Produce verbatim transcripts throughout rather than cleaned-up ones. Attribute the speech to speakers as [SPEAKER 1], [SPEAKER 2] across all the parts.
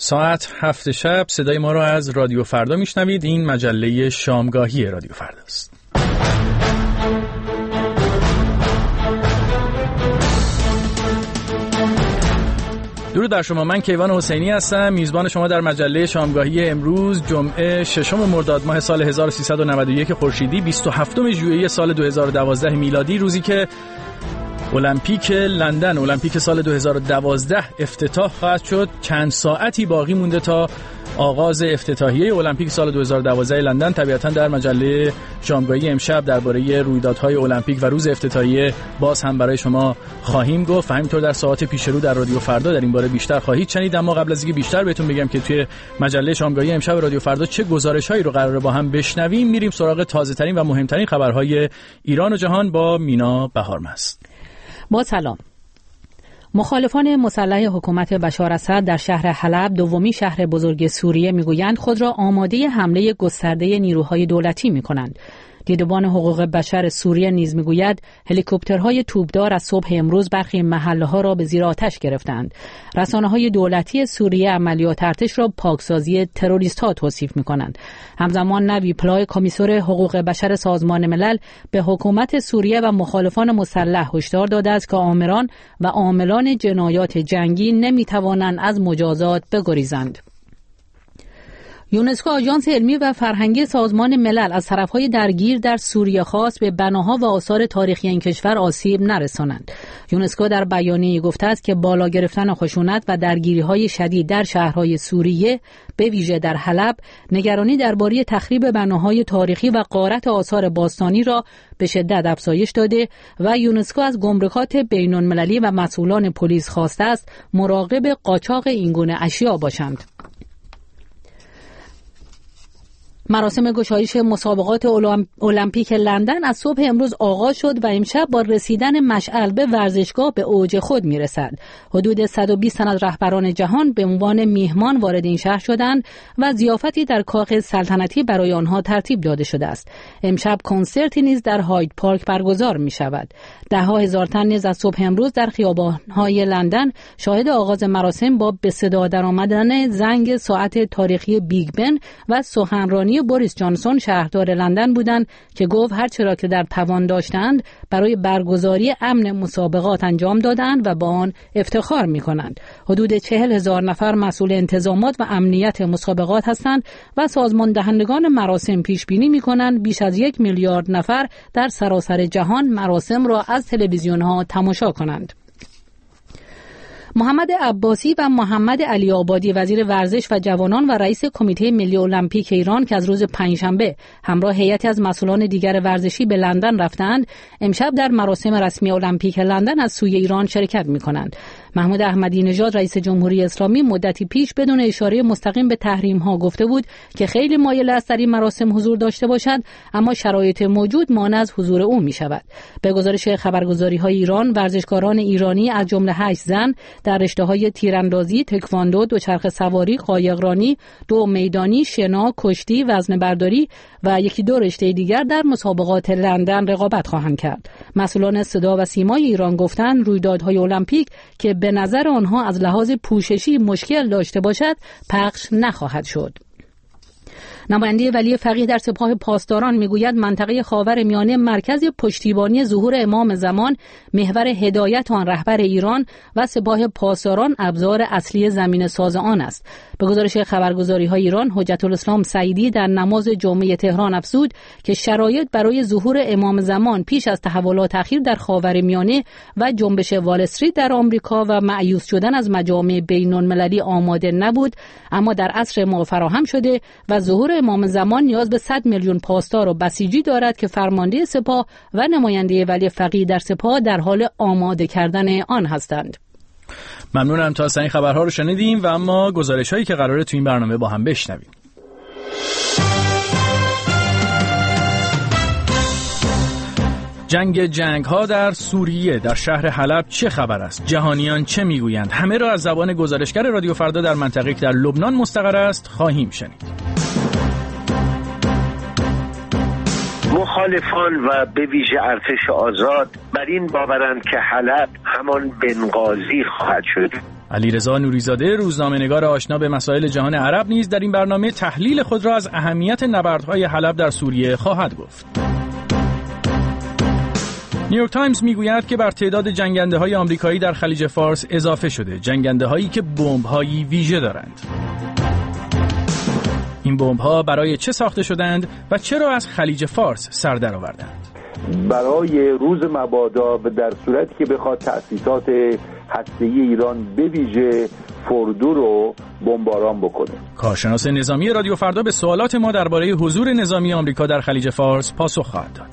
[SPEAKER 1] ساعت هفت شب صدای ما رو از رادیو فردا میشنوید. این مجله شامگاهی رادیو فردا است. درود بر شما، من کیوان حسینی هستم، میزبان شما در مجله شامگاهی امروز جمعه ششم مرداد ماه سال هزار و سیصد و نود و یک خورشیدی، بیست و هفتم ژوئیه سال دو هزار و دوازده میلادی، روزی که المپیک لندن، المپیک سال دو هزار و دوازده افتتاح خواهد شد. چند ساعتی باقی مونده تا آغاز افتتاحیه المپیک سال دو هزار و دوازده لندن. طبیعتاً در مجله شامگاهی امشب درباره رویدادهای المپیک و روز افتتاحیه باز هم برای شما خواهیم گفت و همینطور در ساعات پیش رو در رادیو فردا در این باره بیشتر خواهید شنید. اما قبل از اینکه بیشتر بهتون بگم که توی مجله شامگاهی امشب رادیو فردا چه گزارش‌هایی رو قراره با هم بشنویم، میریم سراغ تازه‌ترین و مهمترین خبرهای ایران و جهان با مینا بهارمست.
[SPEAKER 2] با سلام. مخالفان مسلح حکومت بشار اسد در شهر حلب، دومین شهر بزرگ سوریه، میگویند خود را آماده حمله گسترده نیروهای دولتی می‌کنند. دیدبان حقوق بشر سوریه نیز میگوید هلیکوپترهای توپدار از صبح امروز برخی محله‌ها را به زیر آتش گرفتند. رسانه‌های دولتی سوریه عملیات ارتش را پاکسازی تروریست‌ها توصیف می‌کنند. همزمان نوی پلای کمیسر حقوق بشر سازمان ملل به حکومت سوریه و مخالفان مسلح هشدار داده است که آمران و عاملان جنایات جنگی نمی‌توانند از مجازات بگریزند. یونسکو، آژانس علمی و فرهنگی سازمان ملل، از طرفهای درگیر در سوریه خواست به بناها و آثار تاریخی این کشور آسیب نرسانند. یونسکو در بیانیه‌ای گفته است که بالا گرفتن خشونت و درگیری‌های شدید در شهرهای سوریه، به ویژه در حلب، نگرانی درباره تخریب بناهای تاریخی و غارت آثار باستانی را به شدت افزایش داده و یونسکو از گمرکات بین‌المللی و مسئولان پلیس خواسته است مراقب قاچاق این گونه اشیا باشند. مراسم گشایش مسابقات المپیک لندن از صبح امروز آغاز شد و امشب با رسیدن مشعل به ورزشگاه به اوج خود میرسد. حدود صد و بیست تن از رهبران جهان به عنوان میهمان وارد این شهر شدند و ضیافتی در کاخ سلطنتی برای آنها ترتیب داده شده است. امشب کنسرتی نیز در هاید پارک برگزار می شود. ده ها هزار تن نیز از صبح امروز در خیابان‌های لندن شاهد آغاز مراسم با به صدا درآمدن زنگ ساعت تاریخی بیگ بن و سخنرانی بوریس جانسون شهردار لندن بودند که گفت هر چرا که در توان داشتند برای برگزاری امن مسابقات انجام دادند و با آن افتخار می‌کنند. حدود چهل هزار نفر مسئول انتظامات و امنیت مسابقات هستند و سازمان دهندگان مراسم پیش بینی می‌کنند بیش از یک میلیارد نفر در سراسر جهان مراسم را از تلویزیون‌ها تماشا کنند. محمد عباسی و محمد علی آبادی، وزیر ورزش و جوانان و رئیس کمیته ملی المپیک ایران که از روز پنجشنبه همراه هیئتی از مسئولان دیگر ورزشی به لندن رفتند، امشب در مراسم رسمی المپیک لندن از سوی ایران شرکت می‌کنند. محمود احمدی نژاد رئیس جمهوری اسلامی مدتی پیش بدون اشاره مستقیم به تحریم‌ها گفته بود که خیلی مایل است در این مراسم حضور داشته باشد، اما شرایط موجود مانع از حضور او می‌شود. به گزارش خبرگزاری‌های ایران، ورزشکاران ایرانی از جمله هشت زن در رشته‌های تیراندازی، تکواندو، دوچرخه سواری، قایقرانی، دو میدانی، شنا، کشتی، وزنه‌برداری و یکی دو رشته دیگر در مسابقات لندن رقابت خواهند کرد. مسئولان صدا و سیمای ایران گفتند رویدادهای المپیک که به نظر آنها از لحاظ پوششی مشکل داشته باشد پخش نخواهد شد. نماینده ولی فقیه در سپاه پاسداران میگوید منطقه خاورمیانه مرکز پشتیبانی ظهور امام زمان، محور هدایت آن رهبر ایران و سپاه پاسداران ابزار اصلی زمین ساز آن است. به گزارش خبرگزاری‌های ایران، حجت الاسلام سعیدی در نماز جمعه تهران افزود که شرایط برای ظهور امام زمان پیش از تحولات اخیر در خاورمیانه و جنبش وال استریت در آمریکا و مایوس شدن از مجامع بین‌المللی آماده نبود، اما در عصر ما فراهم شده و ظهور امام زمان نیاز به صد میلیون پاسدار و بسیجی دارد که فرمانده سپاه و نماینده ولی فقیه در سپاه در حال آماده کردن آن هستند.
[SPEAKER 1] ممنونم. تا این خبرها رو شنیدیم و اما گزارش‌هایی که قراره تو این برنامه با هم بشنویم. جنگ جنگ ها در سوریه، در شهر حلب چه خبر است؟ جهانیان چه میگویند؟ همه را از زبان گزارشگر رادیو فردا در منطقه‌ای که در لبنان مستقر است خواهیم شنید.
[SPEAKER 3] مخالفان و به ویژه ارتش آزاد بر این باورند که حلب همان بنغازی خواهد شد.
[SPEAKER 1] علیرضا نوریزاده، روزنامه‌نگار آشنا به مسائل جهان عرب، نیز در این برنامه تحلیل خود را از اهمیت نبردهای حلب در سوریه خواهد گفت. نیویورک تایمز میگوید که بر تعداد جنگنده‌های آمریکایی در خلیج فارس اضافه شده، جنگنده‌هایی که بمب‌هایی ویژه دارند. این بمب‌ها برای چه ساخته شدند و چرا از خلیج فارس سر درآوردند؟
[SPEAKER 3] برای روز مبادا و در صورتی که بخواد تأسیسات هسته‌ای ایران به ویژه فردو رو بمباران بکنه.
[SPEAKER 1] کارشناس نظامی رادیو فردا به سوالات ما درباره حضور نظامی آمریکا در خلیج فارس پاسخ خواهد داد.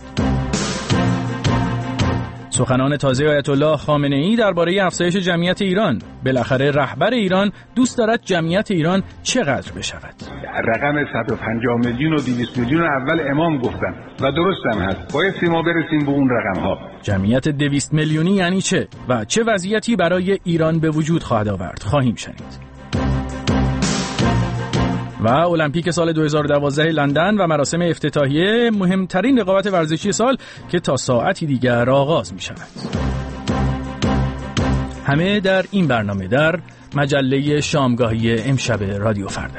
[SPEAKER 1] سخنان تازه آیت الله خامنه‌ای درباره افزایش جمعیت ایران. بالاخره رهبر ایران دوست دارد جمعیت ایران چقدر بشود؟
[SPEAKER 4] رقم صد و پنجاه میلیون و دویست میلیون اول امام گفتن و درست هم هست. باید ما برسیم به اون رقم ها.
[SPEAKER 1] جمعیت دویست میلیونی یعنی چه و چه وضعیتی برای ایران به وجود خواهد آورد؟ خواهیم شنید. و المپیک سال دو هزار و دوازده لندن و مراسم افتتاحیه، مهمترین رقابت ورزشی سال که تا ساعتی دیگر آغاز می شود. همه در این برنامه در مجله شامگاهی امشب رادیو فردا.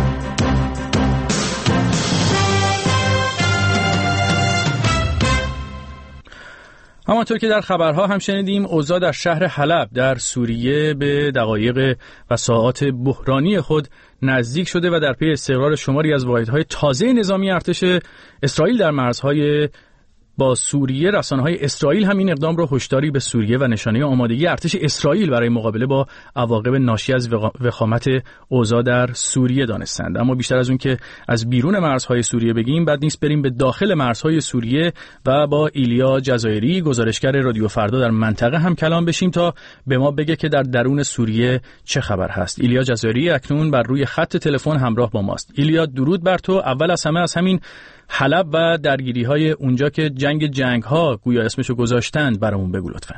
[SPEAKER 1] همانطور که در خبرها هم شنیدیم، اوضاع در شهر حلب در سوریه به دقایق و ساعات بحرانی خود نزدیک شده و در پی استقرار شماری از واحدهای تازه نظامی ارتش اسرائیل در مرزهای با سوریه، رسانه‌های اسرائیل هم این اقدام را هشداری به سوریه و نشانه آمادگی ارتش اسرائیل برای مقابله با عواقب ناشی از وخامت اوضاع در سوریه دانستند. اما بیشتر از اون که از بیرون مرزهای سوریه بگیم، بد نیست بریم به داخل مرزهای سوریه و با ایلیا جزایری، گزارشگر رادیو فردا در منطقه هم کلام بشیم تا به ما بگه که در درون سوریه چه خبر هست. ایلیا جزایری اکنون بر روی خط تلفن همراه با ماست. ایلیا، درود بر تو. اول از همه از همین حلب و درگیری‌های اونجا که جنگ جنگ‌ها گویا اسمشو گذاشتند برامون بگو لطفاً.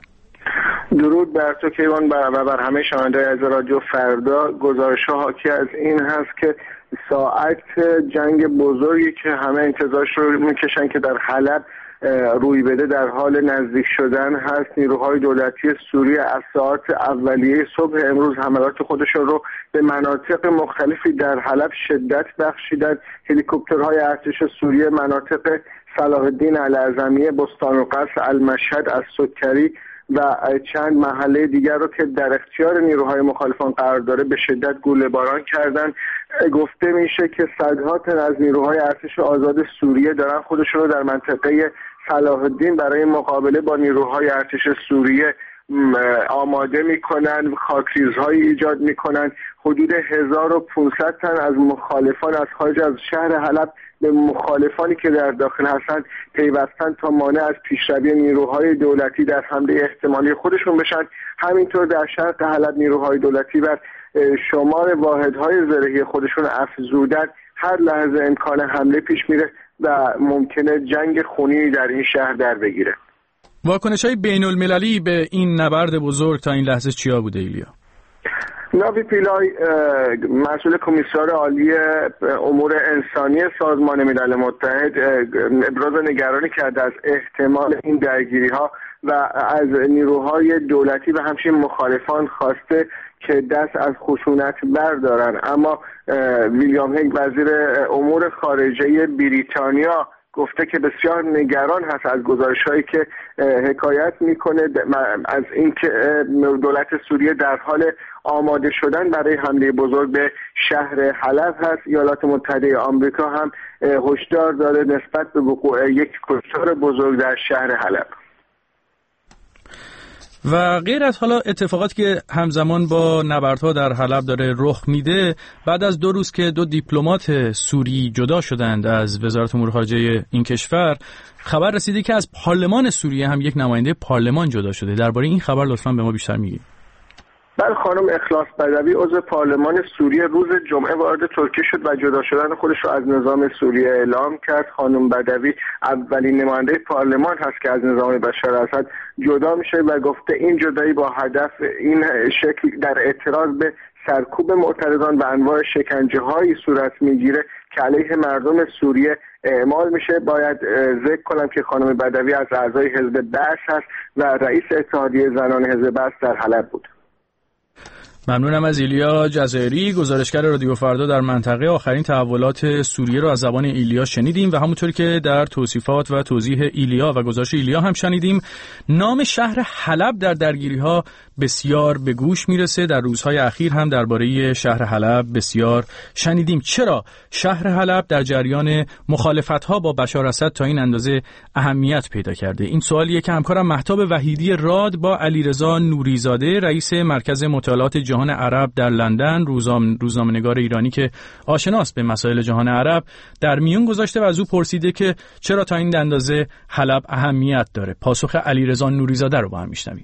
[SPEAKER 5] درود بر تو کیوان و بر همه شنوندگان از رادیو فردا. گزارش‌ها حاکی از این هست که ساعت جنگ بزرگی که همه انتظارش رو می‌کشن که در حلب روی بده در حال نزدیک شدن هست. نیروهای دولتی سوریه از ساعات اولیه صبح امروز حملات خودشون رو به مناطق مختلفی در حلب شدت بخشیدند. هلیکوپترهای ارتش سوریه مناطق صلاح الدین الاعظمیه، بستان القصر، المشهد، السکری و چند محله دیگر رو که در اختیار نیروهای مخالفان قرار داره به شدت گوله باران کردن. گفته میشه که صدها تن از نیروهای ارتش آزاد سوریه دارن خودشون رو در منطقه صلاح الدین برای مقابله با نیروهای ارتش سوریه آماده میکنن، خاکریزهایی ایجاد میکنن. حدود هزار و پانصد تن از مخالفان از خارج از شهر حلب به مخالفانی که در داخل هستند پیوستن تا مانع از پیشروی نیروهای دولتی در حمله احتمالی خودشون بشن. همینطور در شرق حلب نیروهای دولتی بر شمار واحدهای زرهی خودشون افزودن. هر لحظه امکان حمله پیش میره و ممکنه جنگ خونی در این شهر در بگیره.
[SPEAKER 1] واکنش‌های بین‌المللی به این نبرد بزرگ تا این لحظه چیا بوده ایلیا؟
[SPEAKER 5] ناوی پیلای، مسئول کمیسیون عالی امور انسانی سازمان ملل متحد، ابراز نگرانی کرده از احتمال این درگیری‌ها و از نیروهای دولتی و همچنین مخالفان خواسته که دست از خشونت بردارن. اما ویلیام هگ، وزیر امور خارجه بریتانیا، گفته که بسیار نگران هست از گزارش‌هایی که حکایت میکنه از اینکه دولت سوریه در حال آماده شدن برای حمله بزرگ به شهر حلب هست. ایالات متحده آمریکا هم هشدار داده نسبت به وقوع یک کشتار بزرگ در شهر حلب.
[SPEAKER 1] و غیر از حالا اتفاقاتی که همزمان با نبردها در حلب داره رخ میده، بعد از دو روز که دو دیپلمات سوری جدا شدند از وزارت امور خارجه این کشور، خبر رسیده که از پارلمان سوریه هم یک نماینده پارلمان جدا شده. درباره این خبر لطفاً به ما بیشتر میگید.
[SPEAKER 5] بله، خانم اخلاص بدوی عضو پارلمان سوریه روز جمعه وارد ترکیه شد و جدا شدن خودش رو از نظام سوریه اعلام کرد. خانم بدوی اولین نماینده پارلمان هست که از نظام بشار اسد جدا میشه و گفته این جدایی با هدف این شکل در اعتراض به سرکوب معترضان و انواع شکنجه‌هایی صورت میگیره که علیه مردم سوریه اعمال میشه. باید ذکر کنم که خانم بدوی از اعضای حزب بعث هست و رئیس اتحادیه زنان حزب بعث در حلب بود.
[SPEAKER 1] ممنونم از ایلیا جزایری، گزارشگر رادیو فردا در منطقه. آخرین تحولات سوریه رو از زبان ایلیا شنیدیم و همونطور که در توصیفات و توضیح ایلیا و گزارش ایلیا هم شنیدیم، نام شهر حلب در درگیری‌ها بسیار به گوش میرسه. در روزهای اخیر هم درباره شهر حلب بسیار شنیدیم. چرا شهر حلب در جریان مخالفت‌ها با بشار اسد تا این اندازه اهمیت پیدا کرده؟ این سوالیه که همکارم مهتاب وحیدی راد با علیرضا نوریزاده، رئیس مرکز مطالعات جهان عرب در لندن، روزنامه روزنامه‌نگار ایرانی که آشناست به مسائل جهان عرب، در میون گذاشته و از او پرسیده که چرا تا این اندازه حلب اهمیت داره. پاسخ علیرضا نوریزاده رو با هم میشنویم.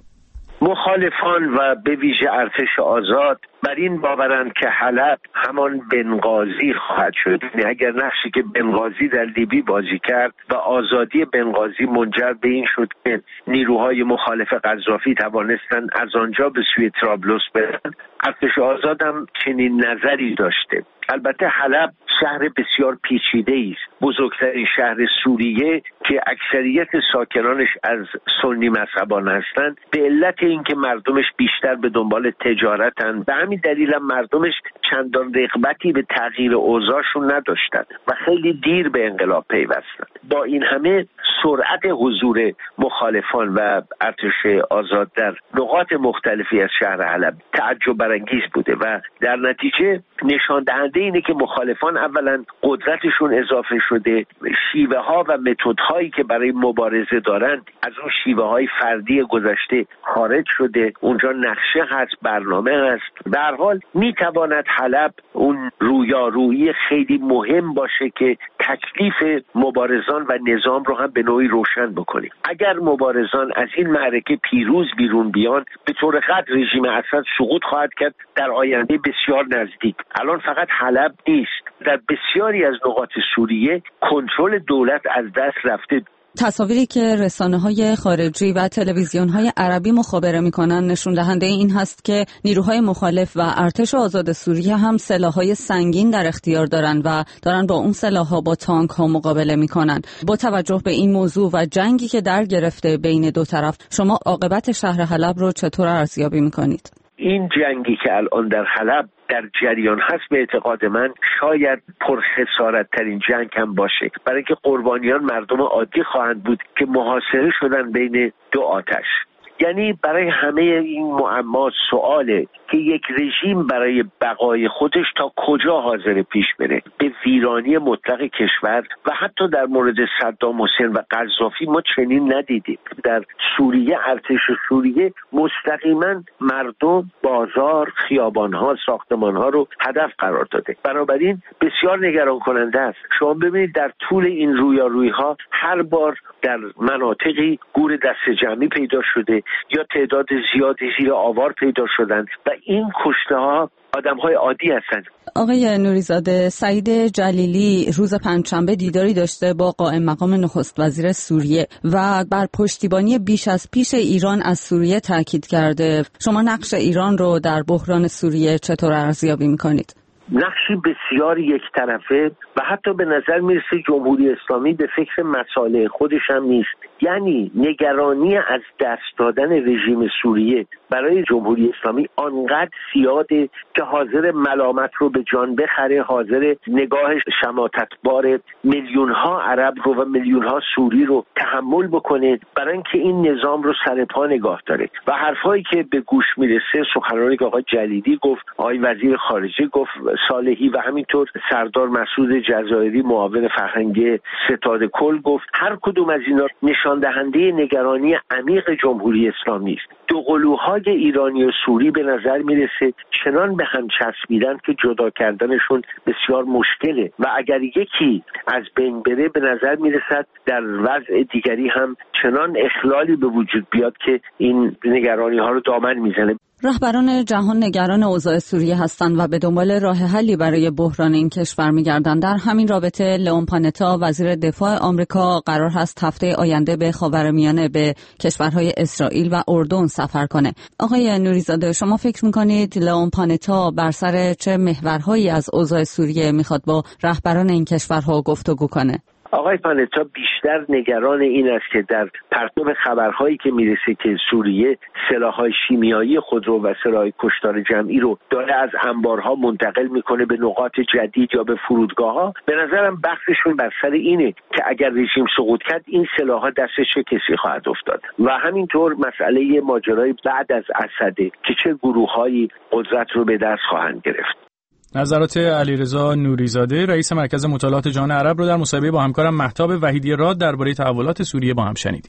[SPEAKER 6] مخالفان و به ویژه ارتش آزاد بر این باورند که حلب همان بنغازی خواهد شد. یعنی اگر نقشی که بنغازی در لیبی بازی کرد و آزادی بنغازی منجر به این شد که نیروهای مخالف قذافی توانستند از آنجا به سوی طرابلس برن، ارتش آزاد هم چنین نظری داشته. البته حلب شهر بسیار پیچیده است، بزرگترین شهر سوریه که اکثریت ساکنانش از سنی مذهبان هستند، به علت اینکه مردمش بیشتر به دنبال تجارتند، به همین دلیل هم مردمش چندان رغبتی به تغییر اوضاعشون نداشتند و خیلی دیر به انقلاب پیوستند. با این همه سرعت حضور مخالفان و ارتش آزاد در نقاط مختلفی از شهر حلب تعجب برانگیز بوده و در نتیجه نشان دهنده اینه که مخالفان اولا قدرتشون اضافه شده، شیوه ها و متد هایی که برای مبارزه دارند از اون شیوه های فردی گذشته خارج شده، اونجا نقشه هست، برنامه هست. به هر حال میتواند حلب اون رویارویی خیلی مهم باشه که تکلیف مبارزان و نظام رو هم به نوعی روشن بکنه. اگر مبارزان از این معرکه پیروز بیرون بیان، به طور قطع رژیم اسد سقوط خواهد کرد در آینده بسیار نزدیک. الان فقط حلب نیست، در بسیاری از نقاط سوریه کنترل دولت از دست رفته.
[SPEAKER 7] تصاویری که رسانه‌های خارجی و تلویزیون‌های عربی مخابره می‌کنند نشون دهنده این هست که نیروهای مخالف و ارتش آزاد سوریه هم سلاح‌های سنگین در اختیار دارند و دارن با اون سلاح‌ها با تانک‌ها مقابله می‌کنند. با توجه به این موضوع و جنگی که در گرفته بین دو طرف، شما عاقبت شهر حلب رو چطور ارزیابی می‌کنید؟
[SPEAKER 6] این جنگی که الان در حلب در جریان هست به اعتقاد من شاید پرخسارت ترین جنگ هم باشه، برای اینکه قربانیان مردم عادی خواهند بود که محاصره شدن بین دو آتش. یعنی برای همه این معما سواله که یک رژیم برای بقای خودش تا کجا حاضر پیش بره، به ویرانی مطلق کشور. و حتی در مورد صدام حسین و قذافی ما چنین ندیدیم. در سوریه ارتش سوریه مستقیما مردم، بازار، خیابانها، ساختمانها رو هدف قرار داده. بنابراین بسیار نگران کننده است. شما ببینید در طول این رویارویی‌ها هر بار در مناطقی گور دست جمعی پیدا شده یا تعداد زیادی زیر آوار پیدا شدند و این کشته ها آدم های عادی هستند.
[SPEAKER 7] آقای نوریزاده، سعید جلیلی روز پنجشنبه دیداری داشته با قائم مقام نخست وزیر سوریه و بر پشتیبانی بیش از پیش ایران از سوریه تاکید کرده. شما نقش ایران رو در بحران سوریه چطور ارزیابی میکنید؟
[SPEAKER 6] نقشی بسیار یک طرفه و حتی به نظر میرسه جمهوری اسلامی به فکر مصالح خودش هم نیست. یعنی نگرانی از دست دادن رژیم سوریه برای جمهوری اسلامی آنقدر زیاده که حاضر ملامت رو به جان بخره، حاضر نگاه شماتتبار میلیون ها عرب رو و میلیون ها سوری رو تحمل بکنه برای اینکه این نظام رو سر پا نگاه داره. و حرفایی که به گوش میرسه، سخنرانی که آقای جلیلی گفت، آقای وزیر خارجه گفت، صالحی و همینطور سردار مسعود جزایری معاون فرهنگی ستاد کل گفت، هر کدوم از اینا نشان دهنده نگرانی عمیق جمهوری اسلامی است. دو قلوهای ایرانی و سوری به نظر میرسه چنان به هم چسبیدن که جدا کردنشون بسیار مشکله و اگر یکی از بین بره به نظر میرسد در وضع دیگری هم چنان اخلالی به وجود بیاد که این نگرانی ها رو دامن میزنه.
[SPEAKER 7] رهبران جهان نگران اوضاع سوریه هستند و به دنبال راه حلی برای بحران این کشور می‌گردند. در همین رابطه لئون پانتا وزیر دفاع آمریکا قرار هست هفته آینده به خاورمیانه به کشورهای اسرائیل و اردن سفر کنه. آقای نوریزاده، شما فکر می‌کنید لئون پانتا بر سر چه محورهایی از اوضاع سوریه می‌خواد با رهبران این کشورها گفتگو کنه؟
[SPEAKER 6] آقای پانتا بیشتر نگران این است که در پرتو خبرهایی که میرسه که سوریه سلاح‌های شیمیایی خودرو و سلاح کشتار جمعی رو داره از انبارها منتقل میکنه به نقاط جدید یا به فرودگاه‌ها، به نظرم بحثشون بر سر اینه که اگر رژیم سقوط کرد این سلاح‌ها دست چه کسی خواهد افتاد و همینطور مسئله ماجرای بعد از اسده که چه گروه‌هایی قدرت رو به دست خواهند گرفت.
[SPEAKER 1] نظرات علیرضا نوریزاده رئیس مرکز مطالعات جهان عرب رو در مصاحبه با همکارم مهتاب وحیدی راد درباره تحولات سوریه با هم شنیدیم.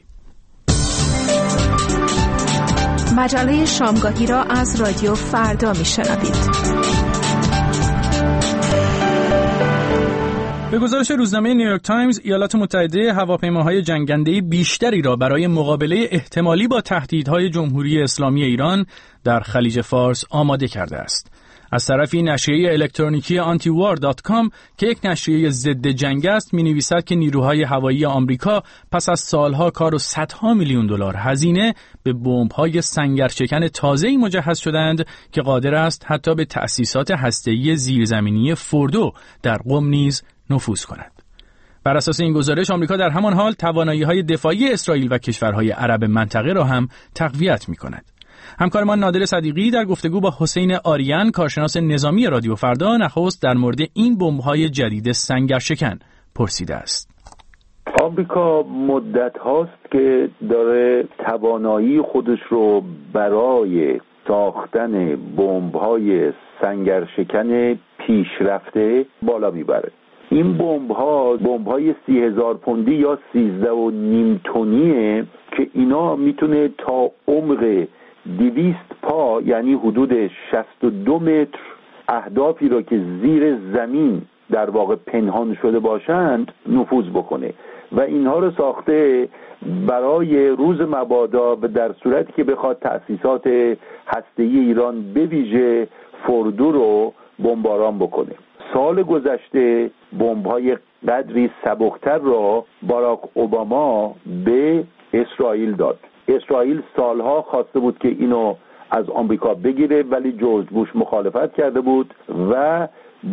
[SPEAKER 8] مجله شامگاهی را از رادیو فردا میشنوید.
[SPEAKER 1] به گزارش روزنامه نیویورک تایمز، ایالات متحده هواپیماهای جنگنده بیشتری را برای مقابله احتمالی با تهدیدهای جمهوری اسلامی ایران در خلیج فارس آماده کرده است. از طرفی نشریه الکترونیکی آنتی وار دات کام که یک نشریه ضد جنگ است می‌نویسد که نیروهای هوایی آمریکا پس از سالها کار و صدها میلیون دلار هزینه به بمب‌های سنگرشکن تازه‌ای مجهز شدند که قادر است حتی به تأسیسات هسته‌ای زیرزمینی فوردو در قم نیز نفوذ کند. بر اساس این گزارش آمریکا در همان حال توانایی‌های دفاعی اسرائیل و کشورهای عرب منطقه را هم تقویت می‌کند. همکارمان نادر صدیقی در گفتگو با حسین آریان کارشناس نظامی رادیو فردا نخست در مورد این بمب‌های جدید سنگرشکن پرسیده است.
[SPEAKER 3] آمریکا مدت هاست که داره توانایی خودش رو برای ساختن بمب‌های سنگرشکن پیشرفته بالا میبره. این بمب‌ها بمب‌های سی هزار پوندی یا سیزده و نیم تونیه که اینا میتونه تا عمق دویست پا یعنی حدود شصت و دو متر اهدافی را که زیر زمین در واقع پنهان شده باشند نفوذ بکنه و اینها رو ساخته برای روز مبادا و در صورتی که بخواد تأسیسات هسته‌ای ایران به ویژه فوردو رو بمباران بکنه. سال گذشته بمب‌های قدری سبکتر را باراک اوباما به اسرائیل داد. اسرائیل سالها خواسته بود که اینو از آمریکا بگیره ولی جورج بوش مخالفت کرده بود و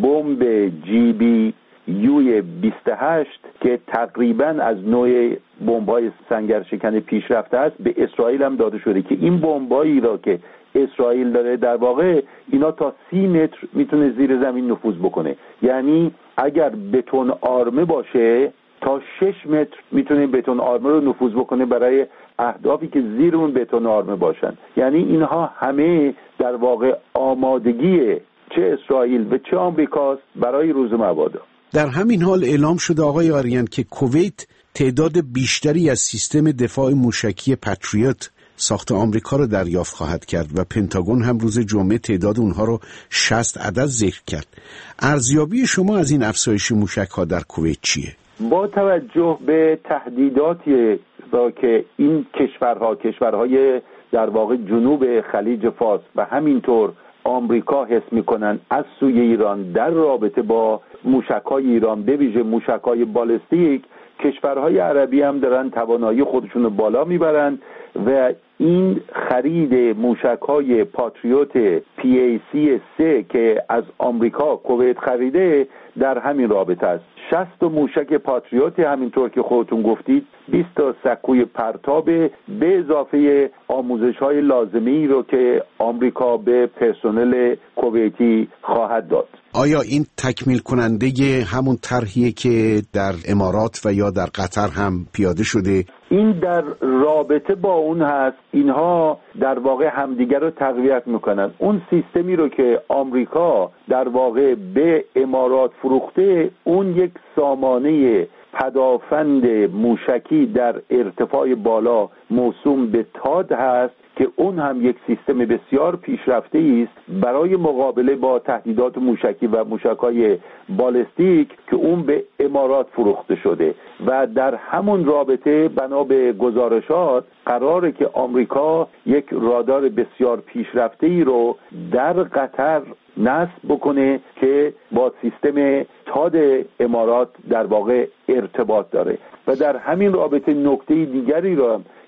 [SPEAKER 3] بمب جی بی یو بیست و هشت که تقریباً از نوع بمب‌های سنگرشکن پیشرفته است به اسرائیل هم داده شده که این بمبایی را که اسرائیل داره در واقع اینا تا سی متر میتونه زیر زمین نفوذ بکنه، یعنی اگر بتون آرمه باشه تا شش متر میتونه بتون آرمه رو نفوذ بکنه برای اهدافی که زیر اون بتون آرمه باشن. یعنی اینها همه در واقع آمادگی چه اسرائیل و چه آمریکاست برای روز مبادا.
[SPEAKER 9] در همین حال اعلام شده آقای آریان که کویت تعداد بیشتری از سیستم دفاع موشکی پاتریوت ساخت آمریکا رو دریافت خواهد کرد و پنتاگون هم روز جمعه تعداد اونها رو شصت عدد ذکر کرد. ارزیابی شما از این افزایش موشک‌ها در کویت چیه؟
[SPEAKER 3] با توجه به تهدیداتی را که این کشورها کشورهای در واقع جنوب خلیج فارس و همینطور آمریکا حس میکنن از سوی ایران در رابطه با موشک‌های ایران به ویژه موشک‌های بالستیک، کشورهای عربی هم دارن توانایی خودشون رو بالا میبرند و این خرید موشک‌های پاتریوت پی ای سی سه که از آمریکا کویت خریده در همین رابطه است. شصت موشک پاتریوت همینطور که خودتون گفتید، بیست تا سکوی پرتاب به اضافه آموزش‌های لازمی رو که آمریکا به پرسنل کویتی خواهد داد.
[SPEAKER 9] آیا این تکمیل کننده همون طرحیه که در امارات و یا در قطر هم پیاده شده؟
[SPEAKER 3] این در رابطه با اون هست. اینها در واقع همدیگر رو تقویت میکنن. اون سیستمی رو که آمریکا در واقع به امارات فروخته، اون یک سامانه پدافند موشکی در ارتفاع بالا موسوم به تاد هست که اون هم یک سیستم بسیار پیشرفته است برای مقابله با تهدیدات موشکی و موشک‌های بالستیک که اون به امارات فروخته شده و در همون رابطه بنا به گزارشات قراره که آمریکا یک رادار بسیار پیشرفته‌ای رو در قطر نصب بکنه که با سیستم تاد امارات در واقع ارتباط داره و در همین رابطه نکته دیگری رو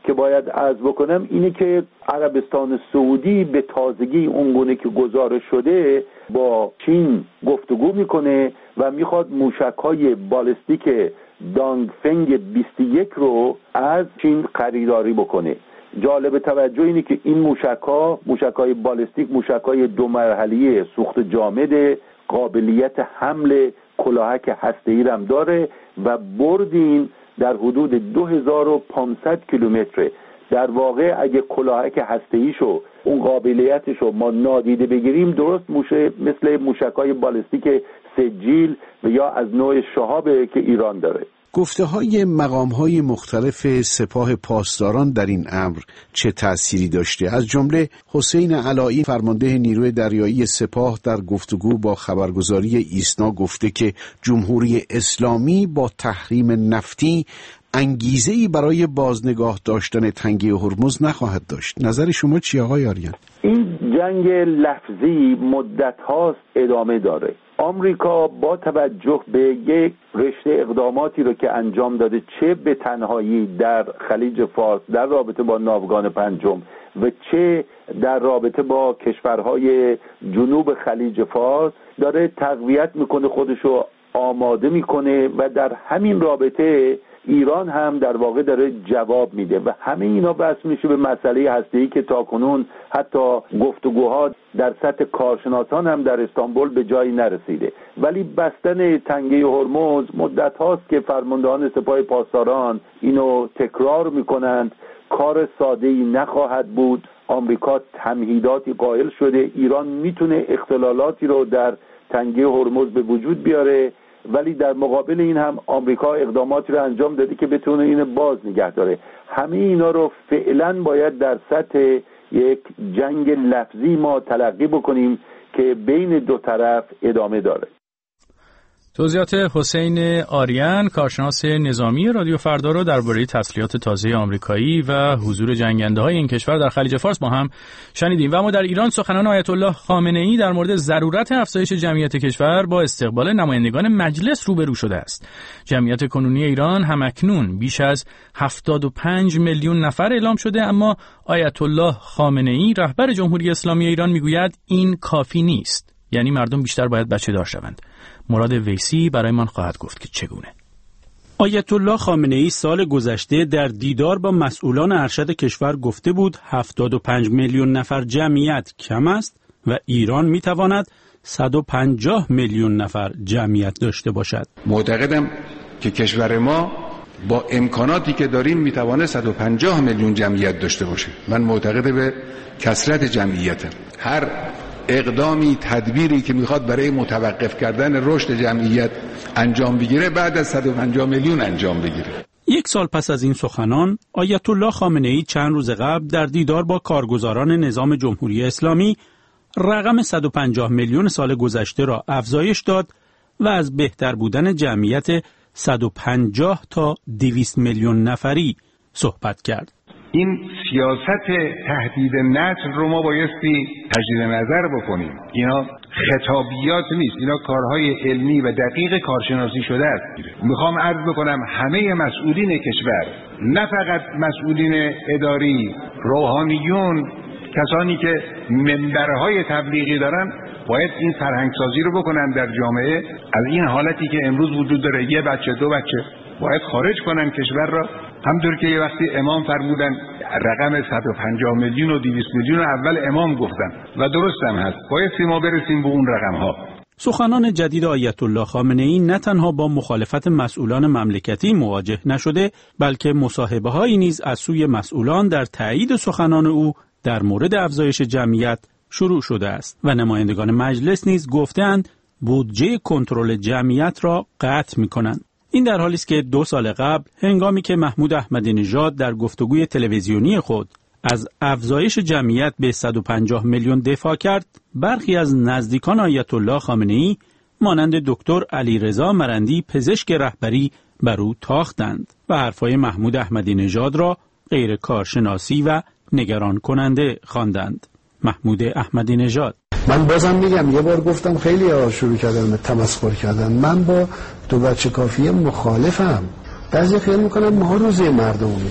[SPEAKER 3] که باید عرض بکنم اینه که عربستان سعودی به تازگی اونگونه که گزارش شده با چین گفتگو میکنه و میخواد موشک‌های بالستیک دانگفنگ بیست و یک رو از چین خریداری بکنه. جالب توجه اینه که این موشک‌ها موشک‌های بالستیک موشک‌های دو مرحله‌ای سوخت جامد، قابلیت حمل کلاهک هسته‌ای هم داره و بردین در حدود دو هزار و پانصد کیلومتر. در واقع اگه کلاهک هسته‌ایشو اون قابلیتشو ما نادیده بگیریم درست موشه مثل موشک‌های بالستیک سجیل و یا از نوع شهابه که ایران داره.
[SPEAKER 9] گفته‌های مقام‌های مختلف سپاه پاسداران در این امر چه تأثیری داشته؟ از جمله حسین علایی فرمانده نیروی دریایی سپاه در گفتگو با خبرگزاری ایسنا گفته که جمهوری اسلامی با تحریم نفتی انگیزه‌ای برای بازنگاه داشتن تنگه هرمز نخواهد داشت. نظر شما چیه آقای آریان؟
[SPEAKER 3] این جنگ لفظی مدت هاست ادامه داره. آمریکا با توجه به یک رشته اقداماتی رو که انجام داده چه به تنهایی در خلیج فارس در رابطه با ناوگان پنجم و چه در رابطه با کشورهای جنوب خلیج فارس داره تقویت میکنه، خودشو آماده میکنه و در همین رابطه ایران هم در واقع داره جواب میده و همه اینا بس میشه به مسئله هسته‌ای که تاکنون حتی گفتگوها در سطح کارشناسان هم در استانبول به جایی نرسیده. ولی بستن تنگه هرمز مدت هاست که فرماندهان سپاه پاسداران اینو تکرار میکنند. کار ساده‌ای نخواهد بود. آمریکا تمهیداتی قائل شده، ایران میتونه اختلالاتی رو در تنگه هرمز به وجود بیاره، ولی در مقابل این هم آمریکا اقداماتی رو انجام داده که بتونه اینو باز نگه داره. همه اینا رو فعلا باید در سطح یک جنگ لفظی ما تلقی بکنیم که بین دو طرف ادامه داره.
[SPEAKER 1] توضیحات حسین آریان کارشناس نظامی رادیو فردا رو درباره تسلیحات تازه آمریکایی و حضور جنگنده‌های این کشور در خلیج فارس با هم شنیدیم. و اما در ایران سخنان آیت الله خامنه‌ای در مورد ضرورت افزایش جمعیت کشور با استقبال نمایندگان مجلس روبرو شده است. جمعیت کنونی ایران همکنون بیش از هفتاد و پنج میلیون نفر اعلام شده، اما آیت الله خامنه‌ای رهبر جمهوری اسلامی ایران میگوید این کافی نیست، یعنی مردم بیشتر باید بچه دار شوند. مراد ویسی برای من خواهد گفت که چگونه.
[SPEAKER 10] آیت الله خامنه‌ای سال گذشته در دیدار با مسئولان ارشد کشور گفته بود هفتاد و پنج میلیون نفر جمعیت کم است و ایران میتواند صد و پنجاه میلیون نفر جمعیت داشته باشد.
[SPEAKER 4] معتقدم که کشور ما با امکاناتی که داریم میتواند صد و پنجاه میلیون جمعیت داشته باشه. من معتقد به کثرت جمعیتم. هر اقدامی تدبیری که میخواد برای متوقف کردن رشد جمعیت انجام بگیره بعد از صد و پنجاه میلیون انجام بگیره.
[SPEAKER 10] یک سال پس از این سخنان آیت الله خامنه‌ای چند روز قبل در دیدار با کارگزاران نظام جمهوری اسلامی رقم صد و پنجاه میلیون سال گذشته را افزایش داد و از بهتر بودن جمعیت صد و پنجاه تا دویست میلیون نفری صحبت کرد.
[SPEAKER 4] این سیاست تهدید نسل رو ما بایستی تجدید نظر بکنیم. اینا خطابیات نیست، اینا کارهای علمی و دقیق کارشناسی شده است. میخوام عرض بکنم همه مسئولین کشور، نه فقط مسئولین اداری، روحانیون، کسانی که منبرهای تبلیغی دارن، باید این فرهنگسازی رو بکنن در جامعه. از این حالتی که امروز وجود داره، یه بچه دو بچه، باید خارج کنن کشور را. همطور که یه وقتی امام فرمودن رقم صد و پنجاه میلیون و دویست میلیون اول امام گفتن و درست هم هست، بایستی ما برسیم به اون رقم ها.
[SPEAKER 10] سخنان جدید آیت الله خامنه‌ای نه تنها با مخالفت مسئولان مملکتی مواجه نشده، بلکه مصاحبه هایی نیز از سوی مسئولان در تایید سخنان او در مورد افزایش جمعیت شروع شده است و نمایندگان مجلس نیز گفتند بودجه کنترل جمعیت را قطع می‌کنند. این در حالی است که دو سال قبل هنگامی که محمود احمدی نژاد در گفتگوی تلویزیونی خود از افزایش جمعیت به صد و پنجاه میلیون دفاع کرد، برخی از نزدیکان آیت الله خامنه‌ای مانند دکتر علیرضا مرندی پزشک رهبری بر او تاختند و حرفهای محمود احمدی نژاد را غیر کارشناسی و نگران کننده خواندند. محمود احمدی نژاد:
[SPEAKER 11] من بازم میگم، یه بار گفتم خیلی ها شروع کردن تمسخر کردن. من با دو بچه کافیه مخالفم. بعضی خیال میکنن ما روزه مردمونی.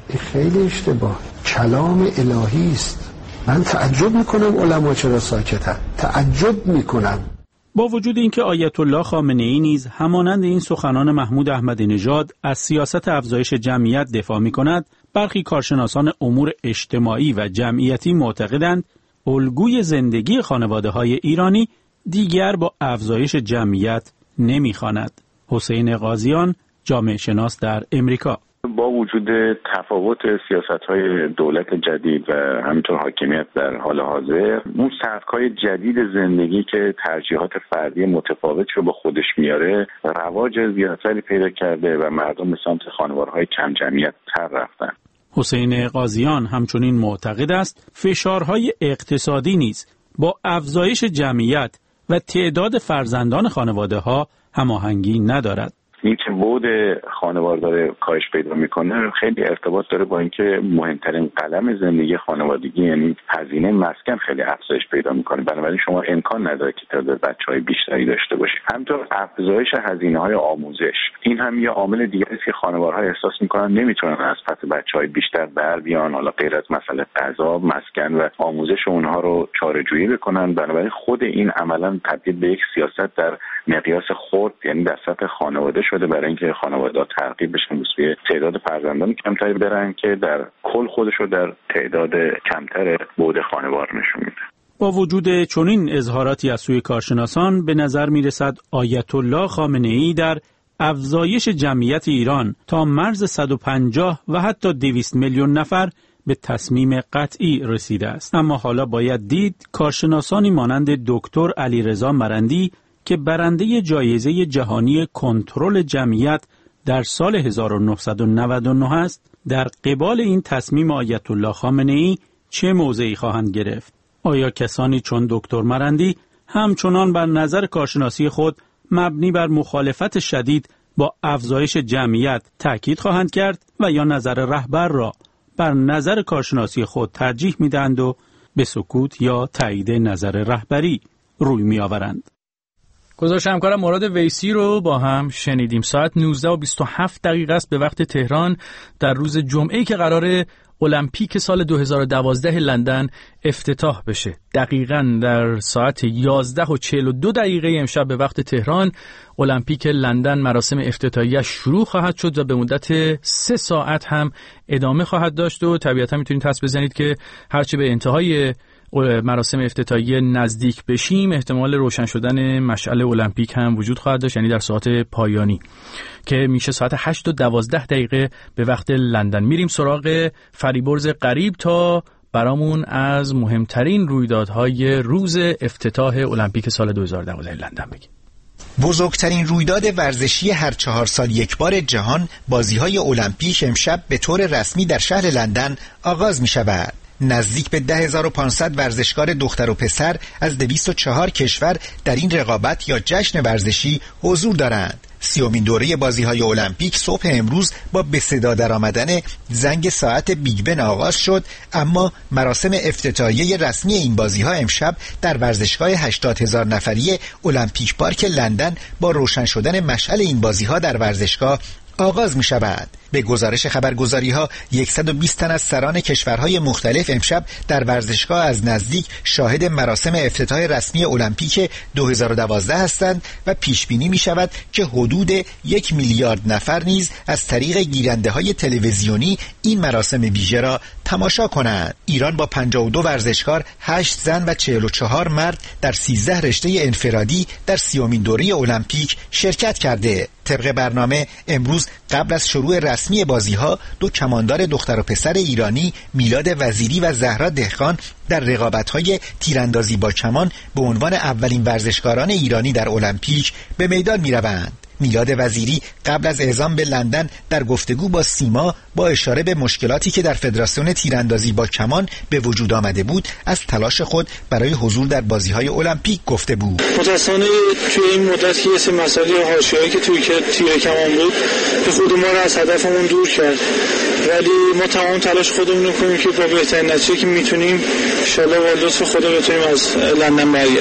[SPEAKER 11] این خیلی اشتباه. کلام الهی است. من تعجب میکنم علما چرا ساکتن. تعجب میکنم.
[SPEAKER 10] با وجود اینکه آیت الله خامنه ای نیز همانند این سخنان محمود احمدی نژاد از سیاست افزایش جمعیت دفاع می‌کند، برخی کارشناسان امور اجتماعی و جمعیتی معتقدند الگوی زندگی خانواده‌های ایرانی دیگر با افزایش جمعیت نمی‌خواند. حسین قاضیان، جامعه شناس در امریکا:
[SPEAKER 12] با وجود تفاوت سیاست‌های دولت جدید و همینطور حاکمیت در حال حاضر، اون سبک‌های جدید زندگی که ترجیحات فردی متفاوتی رو با خودش میاره رواج زیادتری پیدا کرده و مردم به سمت خانوارهای کم جمعیت تر رفتن.
[SPEAKER 10] حسین قاضیان همچنین معتقد است فشارهای اقتصادی نیز با افزایش جمعیت و تعداد فرزندان خانواده‌ها هماهنگی ندارد.
[SPEAKER 12] اینکه بود خانوار داره کاهش پیدا میکنه خیلی ارتباط داره با اینکه مهمترین قلم زندگی خانوادگی یعنی هزینه مسکن خیلی افزایش پیدا میکنه. بنابراین شما امکان نداره که تعداد بچهای بیشتری داشته باشید. همینطور افزایش هزینه های آموزش، این هم یه عامل دیگری است که خانوارها احساس میکنن نمیتونن از پس بچهای بیشتر بر بیان، حالا غیر از مسئله غذا، مسکن و آموزش اونها رو چاره‌جویی بکنن. بنابراین خود این عملا تبدیل به یک سیاست در مقیاس خرد یعنی در سطح خانواده شده برای اینکه خانواده‌ها ترغیب بشن به تعداد فرزندان کمتری برن که در کل خودش رو در تعداد کمتر بود خانوار نشون میده.
[SPEAKER 10] با وجود چنین اظهاراتی از سوی کارشناسان به نظر میرسد آیت الله خامنه ای در افزایش جمعیت ایران تا مرز صد و پنجاه و حتی دویست میلیون نفر به تصمیم قطعی رسیده است. اما حالا باید دید کارشناسانی مانند دکتر علیرضا مرندی که برنده جایزه جهانی کنترل جمعیت در سال هزار و نهصد و نود و نه است، در قبال این تصمیم آیت الله خامنه ای چه موضعی خواهند گرفت؟ آیا کسانی چون دکتر مرندی همچنان بر نظر کارشناسی خود مبنی بر مخالفت شدید با افزایش جمعیت تأکید خواهند کرد و یا نظر رهبر را بر نظر کارشناسی خود ترجیح می‌دهند و به سکوت یا تایید نظر رهبری روی می‌آورند؟
[SPEAKER 1] گزارش همکارم مراد ویسی رو با هم شنیدیم. ساعت نوزده و بیست و هفت دقیقه است به وقت تهران در روز جمعه‌ای که قراره المپیک سال دو هزار و دوازده لندن افتتاح بشه. دقیقاً در ساعت یازده و چهل و دو دقیقه امشب به وقت تهران المپیک لندن مراسم افتتاحیه شروع خواهد شد و به مدت سه ساعت هم ادامه خواهد داشت و طبیعتاً میتونید حدس بزنید که هرچه به انتهای مراسم افتتاحیه نزدیک بشیم احتمال روشن شدن مشعل المپیک هم وجود خواهد داشت، یعنی در ساعت پایانی که میشه ساعت هشت و دوازده دقیقه به وقت لندن. میریم سراغ فریبرز غریب تا برامون از مهمترین رویدادهای روز افتتاح المپیک سال دو هزار و دوازده لندن بگیم.
[SPEAKER 13] بزرگترین رویداد ورزشی هر چهار سال یک بار جهان، بازی‌های المپیک امشب به طور رسمی در شهر لندن آغاز می‌شود. نزدیک به ده هزار و پانصد ورزشکار دختر و پسر از دویست و چهار کشور در این رقابت یا جشن ورزشی حضور دارند. سیومین دوره بازی‌های المپیک صبح امروز با به صدا درآمدن زنگ ساعت بیگ بن آغاز شد، اما مراسم افتتاحیه رسمی این بازی‌ها امشب در ورزشگاه هشتاد هزار نفری المپیک پارک لندن با روشن شدن مشعل این بازی‌ها در ورزشگاه آغاز می شود. به گزارش خبرگزاری‌ها صد و بیست تن از سران کشورهای مختلف امشب در ورزشگاه از نزدیک شاهد مراسم افتتاح رسمی المپیک دو هزار و دوازده هستند و پیش بینی می شود که حدود یک میلیارد نفر نیز از طریق گیرنده‌های تلویزیونی این مراسم ویژه را تماشا کنند. ایران با پنجاه و دو ورزشکار، هشت زن و چهل و چهار مرد در سیزده رشته انفرادی در سیومین دوره المپیک شرکت کرده. طبق برنامه امروز قبل از شروع رسمی بازی‌ها دو کماندار دختر و پسر ایرانی، میلاد وزیری و زهرا دهقان، در رقابت‌های تیراندازی با کمان به عنوان اولین ورزشکاران ایرانی در المپیک به میدان می‌روند. میلاد وزیری قبل از اعزام به لندن در گفتگو با سیما با اشاره به مشکلاتی که در فدراسیون تیراندازی با کمان به وجود آمده بود از تلاش خود برای حضور در بازی‌های المپیک گفته بود.
[SPEAKER 14] متأسفانه توی این مدت که یه مسائل حاشیه‌ای که توی تیر کمان بود به خود ما رو از هدفمون دور کرد، ولی ما تمام تلاش خودمون رو کنیم که با بهترین نتیجه که میتونیم ان شاءالله با لطف خدا بتونیم از لندن برگردیم.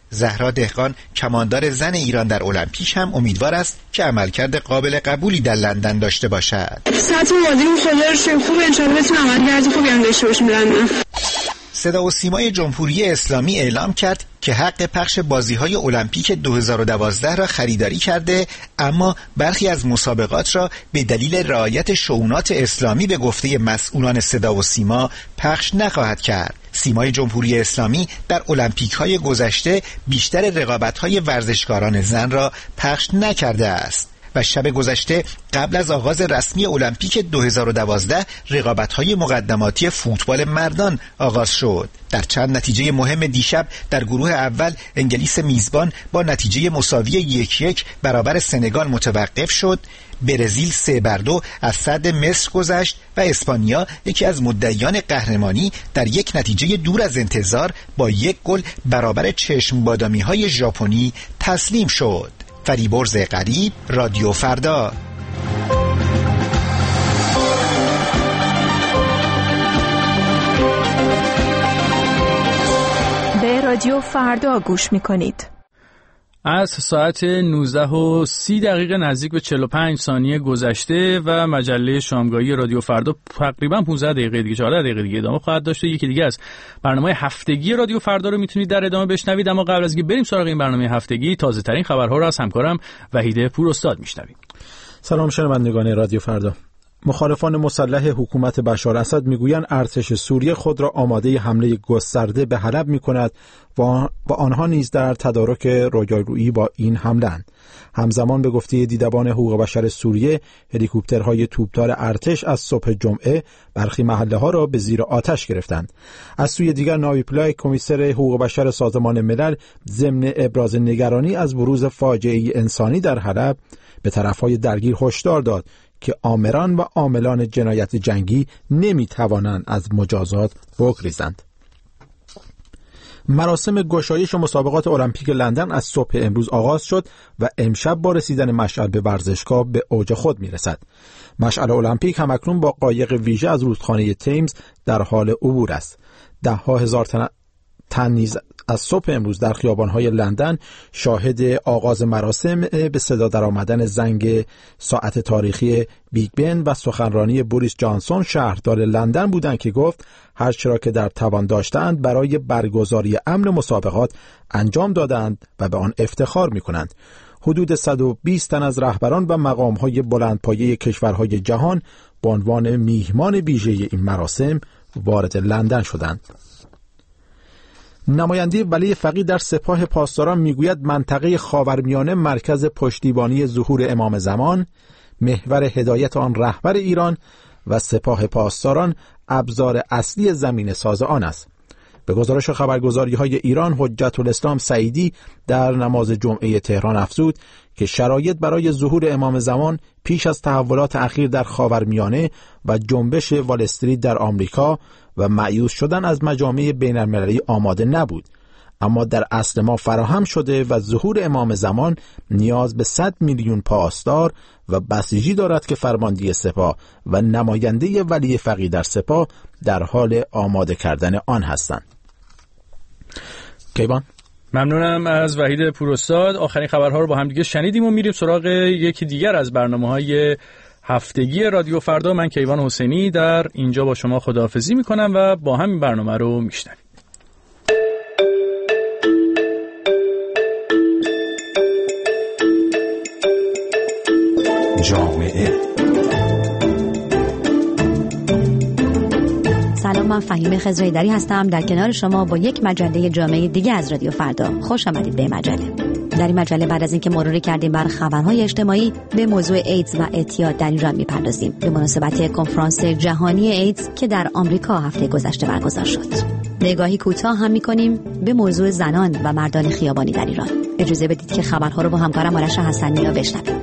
[SPEAKER 13] زهرا دهقان کماندار زن ایران در المپیک هم امیدوار است که عملکرد قابل قبولی در لندن داشته باشد.
[SPEAKER 15] سطح بازیمون خدا رو شکر خوبه، انشالله بتونیم عملکرد خوبی هم داشته باشیم لندن.
[SPEAKER 13] صدا و سیمای جمهوری اسلامی اعلام کرد که حق پخش بازی‌های المپیک دو هزار و دوازده را خریداری کرده، اما برخی از مسابقات را به دلیل رعایت شؤونات اسلامی به گفته مسئولان صدا و سیما پخش نخواهد کرد. سیمای جمهوری اسلامی در المپیک‌های گذشته بیشتر رقابت‌های ورزشکاران زن را پخش نکرده است و شب گذشته قبل از آغاز رسمی المپیک دو هزار و دوازده رقابت‌های مقدماتی فوتبال مردان آغاز شد. در چند نتیجه مهم دیشب در گروه اول انگلیس میزبان با نتیجه مساوی یک یک برابر سنگال متوقف شد. برزیل سه بر دو از صد مصر گذشت و اسپانیا یکی از مدعیان قهرمانی در یک نتیجه دور از انتظار با یک گل برابر چشم بادامی‌های ژاپنی تسلیم شد. فریبرز غریب، رادیو فردا.
[SPEAKER 8] به رادیو فردا گوش می‌کنید.
[SPEAKER 1] از ساعت نوزده و سی دقیقه نزدیک به چهل و پنج ثانیه گذشته و مجله شامگاهی رادیو فردا تقریبا پانزده دقیقه دیگه چهارده دقیقه دیگه ادامه خواهد داشت. یکی دیگه از برنامه هفتگی رادیو فردا رو میتونید در ادامه بشنوید، اما قبل از اینکه بریم سراغ این برنامه هفتگی تازه ترین خبرها رو از همکارم وحید پوراستاد میشنویم.
[SPEAKER 16] سلام شنوندگان رادیو فردا. مخالفان مسلح حکومت بشار اسد میگویند ارتش سوریه خود را آماده حمله گسترده به حلب میکند و آنها نیز در تدارک رویارویی با این حمله‌اند. همزمان به گفته دیدبان حقوق بشر سوریه، هلیکوپترهای توپدار ارتش از صبح جمعه برخی محله ها را به زیر آتش گرفتند. از سوی دیگر ناوی پلای کمیسر حقوق بشر سازمان ملل ضمن ابراز نگرانی از بروز فاجعه انسانی در حلب به طرفهای درگیر هشدار داد که آمران و عاملان جنایت جنگی نمیتوانند از مجازات بگریزند. مراسم گشایش مسابقات المپیک لندن از صبح امروز آغاز شد و امشب با رسیدن مشعل به ورزشگاه به اوج خود میرسد. مشعل المپیک همکنون با قایق ویژه از رودخانه تیمز در حال عبور است. ده ها هزار تن تن نیز از صبح امروز در خیابان‌های لندن شاهد آغاز مراسم به صدا درآمدن زنگ ساعت تاریخی بیگ بن و سخنرانی بوریس جانسون شهردار لندن بودند که گفت هر چرا که در توان داشتند برای برگزاری امن مسابقات انجام دادند و به آن افتخار می‌کنند. حدود صد و بیست تن از رهبران و مقام‌های بلندپایه کشورهای جهان به عنوان میهمان ویژه این مراسم وارد لندن شدند. نماینده ولی فقیه در سپاه پاسداران میگوید منطقه خاورمیانه مرکز پشتیبانی ظهور امام زمان، محور هدایت آن رهبر ایران و سپاه پاسداران ابزار اصلی زمین ساز آن است. به گزارش خبرگزاری‌های ایران، حجت الاسلام سعیدی در نماز جمعه تهران افزود که شرایط برای ظهور امام زمان پیش از تحولات اخیر در خاورمیانه و جنبش وال استریت در آمریکا و مایوس شدن از مجامع بین‌المللی آماده نبود، اما در اصل ما فراهم شده و ظهور امام زمان نیاز به صد میلیون پاسدار و بسیجی دارد که فرماندهی سپاه و نماینده ولی فقیه در سپاه در حال آماده کردن آن هستند. کیوان،
[SPEAKER 1] ممنونم از وحید پوراستاد. آخرین خبرها رو با هم دیگه شنیدیم و میریم سراغ یکی دیگر از برنامه‌های هفتگی رادیو فردا. من کیوان حسینی در اینجا با شما خداحافظی میکنم و با همین برنامه رو میشنویم.
[SPEAKER 17] جامعه. سلام، من فهیم خضرایدری هستم در کنار شما با یک مجله جامعه دیگه از رادیو فردا. خوش آمدید به مجله. در این مجله بعد از اینکه مروری کردیم بر خبرهای اجتماعی، به موضوع ایدز و اعتیاد در ایران میپردازیم به مناسبت کنفرانس جهانی ایدز که در آمریکا هفته گذشته برگزار شد. نگاهی کوتاه هم میکنیم به موضوع زنان و مردان خیابانی در ایران. اجازه بدید که خبرها رو با همکارم آرش حسنی بشنویم.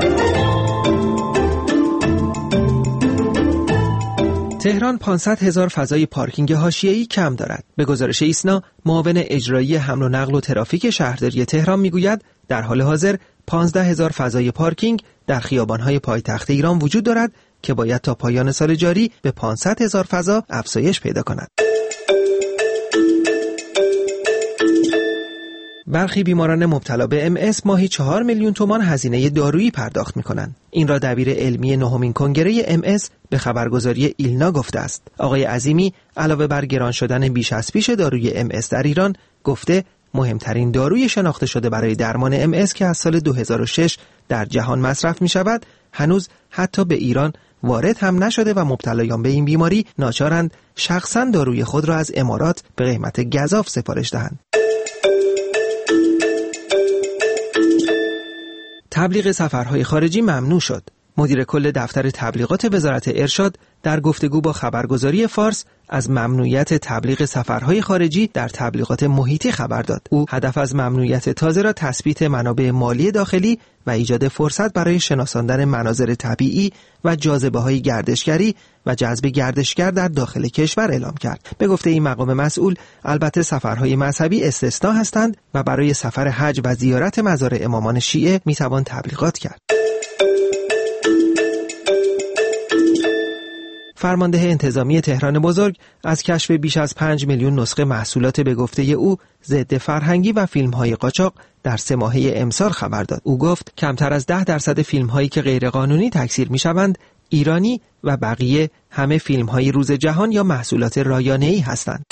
[SPEAKER 18] تهران پانصد هزار فضای پارکینگ حاشیه‌ای کم دارد. به گزارش ایسنا، معاون اجرایی حمل و نقل و ترافیک شهرداری تهران میگوید در حال حاضر پانزده هزار فضای پارکینگ در خیابان‌های پایتخت ایران وجود دارد که باید تا پایان سال جاری به پانصد هزار فضا افزایش پیدا کند. برخی بیماران مبتلا به ام اس ماهی چهار میلیون تومان هزینه دارویی پرداخت می‌کنند. این را دبیر علمی نهمین کنگره ام اس به خبرگزاری ایلنا گفته است. آقای عظیمی علاوه بر گران شدن بیش از پیش داروی ام اس در ایران، گفته مهمترین داروی شناخته شده برای درمان ام اس که از سال دو هزار و شش در جهان مصرف می‌شود، هنوز حتی به ایران وارد هم نشده و مبتلایان به این بیماری ناچارند شخصاً داروی خود را از امارات به قیمت گزاف سفارش دهند. تبلیغ سفرهای خارجی ممنوع شد. مدیر کل دفتر تبلیغات وزارت ارشاد در گفتگو با خبرگزاری فارس از ممنوعیت تبلیغ سفرهای خارجی در تبلیغات محیطی خبر داد. او هدف از ممنوعیت تازه را تثبیت منابع مالی داخلی و ایجاد فرصت برای شناساندن مناظر طبیعی و جاذبه‌های گردشگری و جذب گردشگر در داخل کشور اعلام کرد. به گفته این مقام مسئول، البته سفرهای مذهبی استثناء هستند و برای سفر حج و زیارت مزار امامان شیعه میتوان تبلیغات کرد. فرمانده انتظامی تهران بزرگ از کشف بیش از پنج میلیون نسخه محصولات به گفته او ضد فرهنگی و فیلم‌های قاچاق در سه ماهه امسال خبر داد. او گفت کمتر از ده درصد فیلم‌هایی که غیرقانونی تکثیر می‌شوند ایرانی و بقیه همه فیلم‌های روز جهان یا محصولات رایانه‌ای هستند.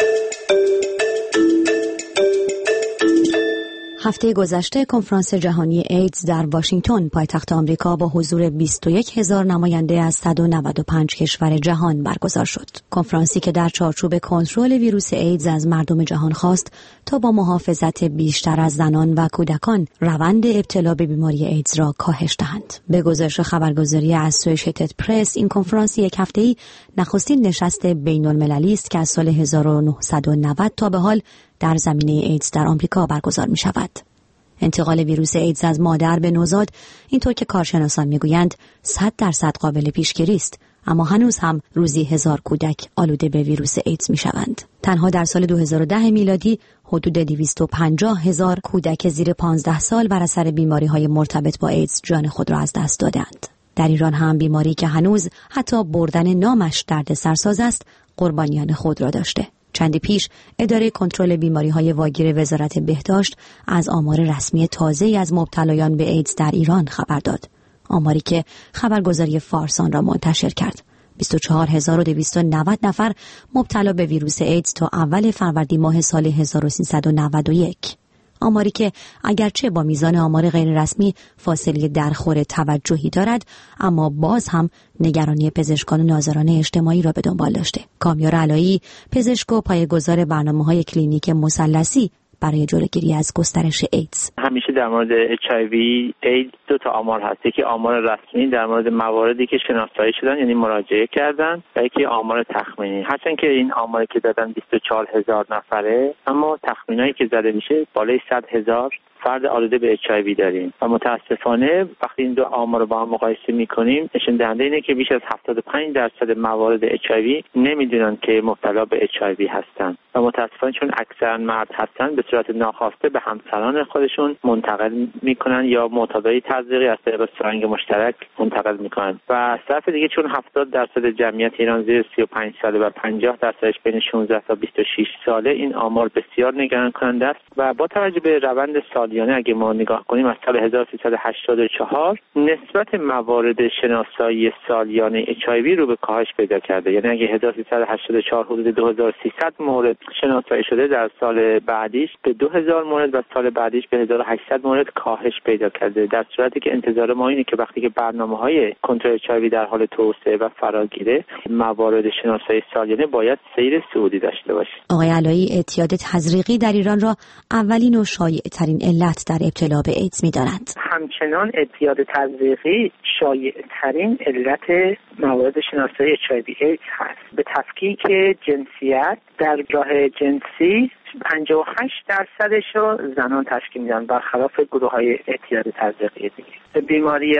[SPEAKER 17] هفته گذشته کنفرانس جهانی ایدز در واشنگتن پایتخت آمریکا با حضور بیست و یک هزار نماینده از صد و نود و پنج کشور جهان برگزار شد. کنفرانسی که در چارچوب کنترل ویروس ایدز از مردم جهان خواست تا با محافظت بیشتر از زنان و کودکان روند ابتلا به بیماری ایدز را کاهش دهند. به گزارش خبرگزاری اسوسییتد پرس، این کنفرانس یک هفته‌ای نخستین نشست بین‌المللی است که از سال هزار و نهصد و نود تا به حال در زمینه ایدز در آمریکا برگزار می شود. انتقال ویروس ایدز از مادر به نوزاد، اینطور که کارشناسان می گویند، صد درصد قابل پیشگیری است، اما هنوز هم روزی هزار کودک آلوده به ویروس ایدز می شوند. تنها در سال دو هزار و ده میلادی حدود دویست و پنجاه هزار کودک زیر پانزده سال بر اثر بیماری های مرتبط با ایدز جان خود را از دست دادند. در ایران هم بیماری که هنوز حتی بردن نامش دردسرساز است، قربانیان خود را داشته. چندی پیش اداره کنترل بیماری‌های واگیر وزارت بهداشت از آمار رسمی تازه‌ای از مبتلایان به ایدز در ایران خبر داد. آماری که خبرگزاری فارس آن را منتشر کرد. بیست و چهار هزار و دویست و نود نفر مبتلا به ویروس ایدز تا اول فروردین ماه سال هزار و سیصد و نود و یک. آماری که اگرچه با میزان آمار غیر رسمی فاصله درخور توجهی دارد، اما باز هم نگرانی پزشکان و ناظران اجتماعی را به دنبال داشته. کامیار علایی، پزشک و پایه‌گذار برنامه‌های کلینیک مثلثی برای جلوگیری از گسترش ایدز.
[SPEAKER 19] همیشه در مورد اچ آی وی ایدز دو تا آمار هست، یکی آمار رسمی در مورد مواردی که شناسایی شدن یعنی مراجعه کردن و یکی آمار تخمینی. هرچند که این آماری که دادن بیست و چهار هزار نفره، اما تخمینایی که زده میشه بالای صد هزار فرد آلوده به اچ آی وی داریم و متاسفانه وقتی این دو آمار رو با هم مقایسه میکنیم نشون دهنده اینه که بیش از هفتاد و پنج درصد موارد اچ آی وی نمیدونن که مبتلا به اچ آی وی هستن و متاسفانه چون اکثرا مرد هستن به صورت ناخواسته به همسران خودشون منتقل میکنن یا مطابق تزریقی از طریق سرنگ مشترک منتقل میکنن. و از طرف دیگه چون هفتاد درصد جمعیت ایران زیر سی و پنج ساله و پنجاه درصدش بین شانزده تا بیست و شش ساله، این آمار بسیار نگران کننده است و با توجه به روند سالیانه اگه ما نگاه کنیم از سال هزار و سیصد و هشتاد و چهار نسبت موارد شناسایی سالیانه اچ آی وی رو به کاهش پیدا کرده. یعنی اگه هزار و سیصد و هشتاد و چهار حدود دو هزار و سیصد مورد شناسایی شده، در سال بعدیش به دو هزار مورد و سال بعدیش به هزار و هشتصد مورد کاهش پیدا کرده، در صورتی که انتظار ما اینه که وقتی که برنامه‌های کنترل اچ آی وی در حال توسعه و فراگیره، موارد شناسایی سالیانه باید سیر صعودی داشته باشه.
[SPEAKER 17] آقای علایی اعتیاد تزریقی در ایران را اولین و شایع‌ترین علت در ابتلا به ایدز می‌دانند.
[SPEAKER 19] همچنان اعتیاد تزریقی شایع‌ترین علت موارد شناسایی اچ آی وی ایدز هست. به تفکیک جنسیت در راه جنسی پنجاه و هشت درصدش رو زنان تشکیل میدن برخلاف گروه‌های اعتیاد تزریقی دیگه. به بیماری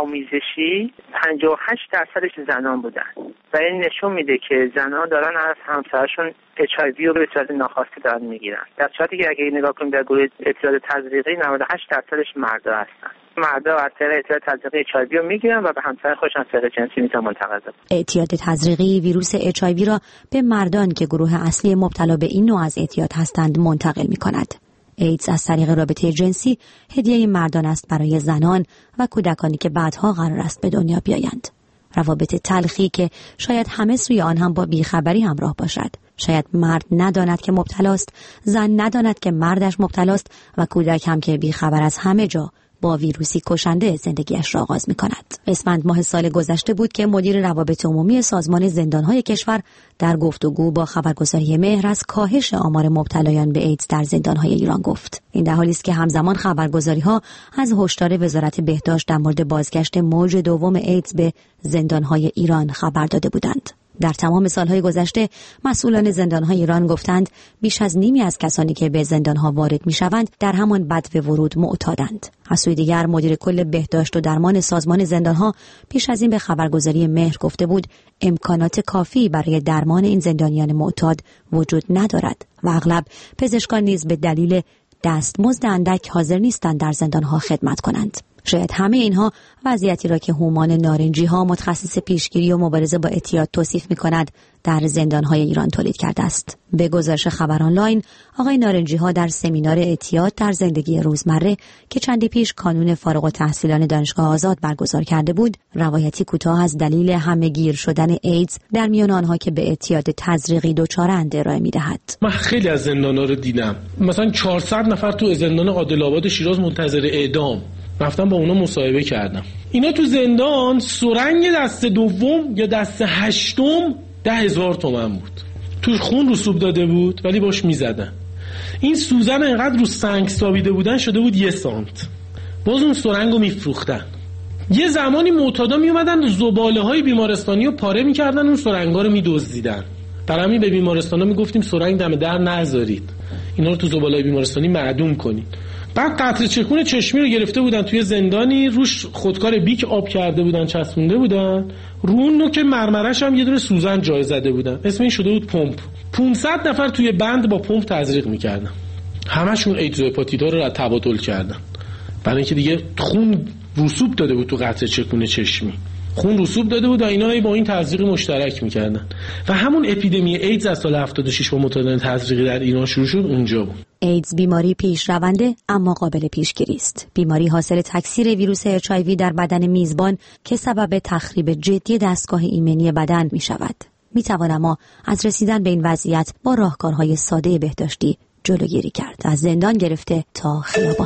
[SPEAKER 19] آمیزشی پنجاه و هشت درصدش زنان بودن و این نشون میده که زنان دارن از همسرشون اچ آی وی رو به صورت ناخواسته دارن میگیرن، در صورتی که اگه نگاه کنیم در گروه اعتیاد تزریقی نود و هشت درصدش مردا هستن. مردا از طریق اعتیاد تزریقی اچ آی وی رو میگیرن و به همسر خودشون از طریق جنسی میتونن منتقل کنن.
[SPEAKER 17] اعتیاد تزریقی ویروس اچ آی وی را به مردان که گروه اصلی مبتلا به این نوع از اعتیاد هستند منتقل می‌کند. ایدز از طریق رابطه جنسی هدیه مردان است برای زنان و کودکانی که بعدها قرار است به دنیا بیایند. روابط تلخی که شاید همه سوی آن هم با بیخبری همراه باشد. شاید مرد نداند که مبتلاست، زن نداند که مردش مبتلاست و کودک هم که بیخبر از همه جا با ویروسی کشنده زندگیش را آغاز می کند. اسفند ماه سال گذشته بود که مدیر روابط عمومی سازمان زندانهای کشور در گفتگو با خبرگزاری مهر از کاهش آمار مبتلایان به ایدز در زندانهای ایران گفت. این در حالی است که همزمان خبرگزاری‌ها از هشدار وزارت بهداشت در مورد بازگشت موج دوم ایدز به زندانهای ایران خبر داده بودند. در تمام سالهای گذشته مسئولان زندانهای ایران گفتند بیش از نیمی از کسانی که به زندانها وارد میشوند در همان بدو ورود معتادند. از سوی دیگر مدیر کل بهداشت و درمان سازمان زندانها پیش از این به خبرگزاری مهر گفته بود امکانات کافی برای درمان این زندانیان معتاد وجود ندارد و اغلب پزشکان نیز به دلیل دستمزد اندک حاضر نیستند در زندانها خدمت کنند. شاید همه اینها وضعیتی را که هومان نارنجی ها متخصص پیشگیری و مبارزه با اعتیاد توصیف می کند در زندانهای ایران تولید کرده است. به گزارش خبر آنلاین، آقای نارنجی ها در سمینار اعتیاد در زندگی روزمره که چندی پیش کانون فارغ التحصیلان دانشگاه آزاد برگزار کرده بود، روایتی کوتاه از دلیل همه‌گیر شدن ایدز در میان آنها که به اعتیاد تزریقی دچارند ارائه می‌دهد.
[SPEAKER 20] من خیلی از زندان‌ها رو دیدم. مثلا چهارصد نفر تو زندان عادل آباد شیراز منتظر اعدام. رفتم با اونا مصاحبه کردم. اینا تو زندان سرنگ دست دوم یا دست هشتم ده هزار تومن بود. تو خون رسوب داده بود ولی باش میزدن. این سوزن انقدر رو سنگ سابیده بودن شده بود یه سانت. باز اون سرنگ رو میفروختن. یه زمانی معتادا میومدن زباله های بیمارستانی رو پاره میکردن، اون سرنگا رو میدزدیدن. در همین به بیمارستانا میگفتیم سرنگ دم در نذارید. اینا رو تو زباله های بیمارستانی معدوم کنید. بعد قطره چکون چشمی رو گرفته بودن توی زندانی، روش خودکار بیک آب کرده بودن، چسبونده بودن، رو اون نوک مرمرش هم یه دونه سوزن جای زده بودن. اسم این شده بود پمپ. پانصد نفر توی بند با پمپ تزریق میکردن. همشون ایدز و هپاتیت ها رو تبادل کردن. برای اینکه دیگه خون رسوب داده بود تو قطره چکون چشمی. خون رسوب داده بود و اینا با این تزریق مشترک میکردن. و همون اپیدمی ایدز از سال هفتاد و شش با معتادان تزریقی در ایران شروع شد اونجا بود.
[SPEAKER 17] ایدز بیماری پیش رونده اما قابل پیشگیری است. بیماری حاصل تکثیر ویروس اچ آی وی در بدن میزبان که سبب تخریب جدی دستگاه ایمنی بدن می شود. می توان اما از رسیدن به این وضعیت با راهکارهای ساده بهداشتی جلوگیری کرد، از زندان گرفته تا خیابان.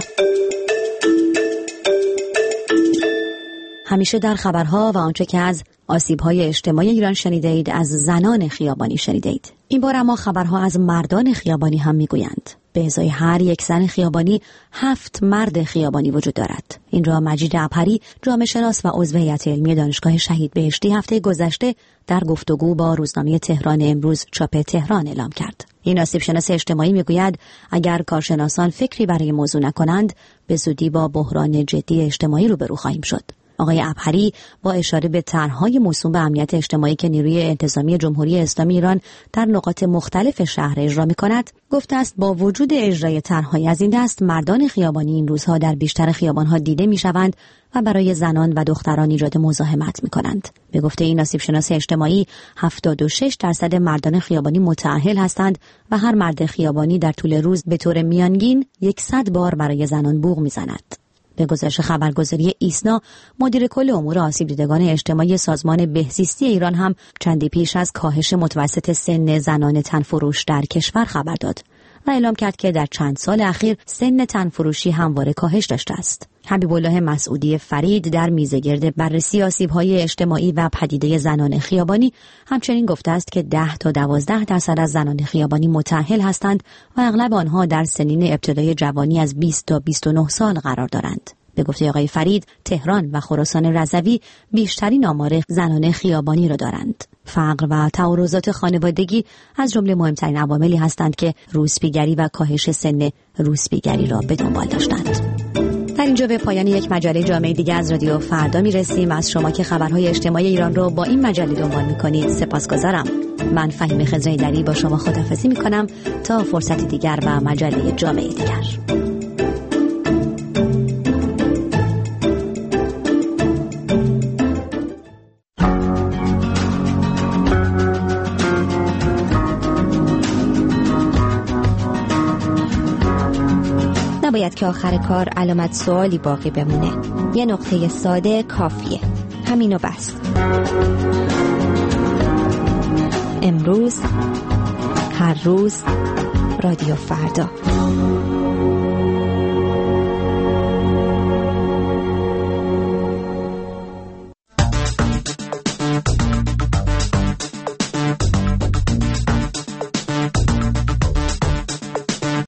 [SPEAKER 17] همیشه در خبرها و آنچه که از آسیب‌های اجتماعی ایران شنیده اید از زنان خیابانی شنیده اید. این بار اما خبرها از مردان خیابانی هم میگویند. به ازای هر یک زن خیابانی هفت مرد خیابانی وجود دارد. این را مجید عبهری، جامعه شناس و عضو هیئت علمی دانشگاه شهید بهشتی هفته گذشته در گفتگو با روزنامه تهران امروز چاپ تهران اعلام کرد. این آسیب شناس اجتماعی میگوید اگر کارشناسان فکری برای موضوع نکنند به زودی با بحران جدی اجتماعی روبرو خواهیم شد. آقای عبهری با اشاره به طرح‌های موسوم به امنیت اجتماعی که نیروی انتظامی جمهوری اسلامی ایران در نقاط مختلف شهر اجرا می‌کند، گفته است با وجود اجرای طرح‌های از این دست مردان خیابانی این روزها در بیشتر خیابان‌ها دیده می‌شوند و برای زنان و دختران ایجاد مزاحمت می‌کنند. به گفته این آسیب شناس اجتماعی، هفتاد و شش درصد مردان خیابانی متأهل هستند و هر مرد خیابانی در طول روز به طور میانگین صد بار برای زنان بوق می‌زند. به گزارش خبرگزاری ایسنا، مدیر کل امور آسیب دیدگان اجتماعی سازمان بهزیستی ایران هم چندی پیش از کاهش متوسط سن زنان تنفروش در کشور خبر داد و اعلام کرد که در چند سال اخیر سن تنفروشی همواره کاهش داشته است. حبیب الله مسعودی فرید در میزگرد بررسی آسیب‌های اجتماعی و پدیده زنان خیابانی همچنین گفته است که ده تا دوازده درصد از زنان خیابانی متأهل هستند و اغلب آنها در سنین ابتدای جوانی از بیست تا بیست و نه سال قرار دارند. به گفته آقای فرید، تهران و خراسان رضوی بیشترین آمار زنان خیابانی را دارند. فقر و تعارضات خانوادگی از جمله مهمترین عواملی هستند که روسپیگری و کاهش سن روسپیگری را به دنبال داشتند. در اینجا به پایان یک مجله جامعه دیگه از رادیو فردا میرسیم. از شما که خبرهای اجتماعی ایران رو با این مجله دنبال میکنید سپاسگزارم. من فهیم خضرایدری با شما خداحافظی میکنم تا فرصت دیگر و مجله جامعه دیگر. نباید که آخر کار علامت سوالی باقی بمونه. یه نقطه ساده کافیه. همینو بس. امروز، هر روز، رادیو فردا.